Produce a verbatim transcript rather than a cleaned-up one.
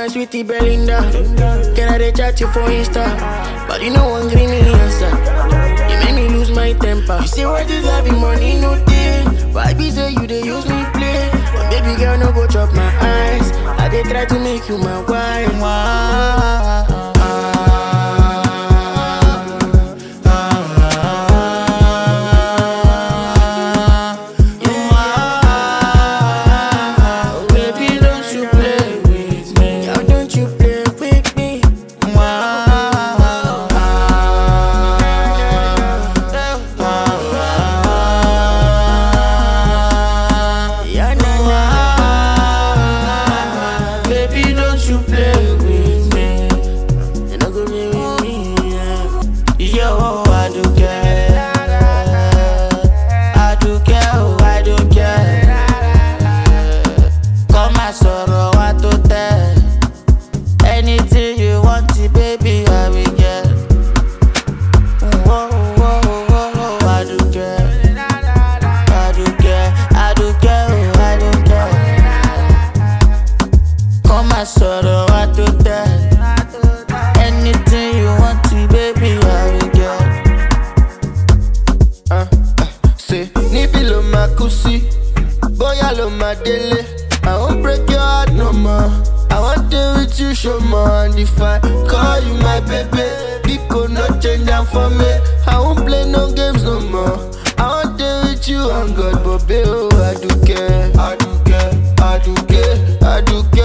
sweetie Belinda. Can I dey chat you for Insta? But you know one green answer. You make me lose my temper. You say what is having money no day. Why be say you dey use me play? But baby girl no go chop my eyes. I dey try to make you my wife. Wow. I won't break your heart no more. I want to with you, show more. And if I call you my baby, people not change down for me. I won't play no games no more. I want to with you on God, but baby, oh, I do care. I do care, I do care, I do care.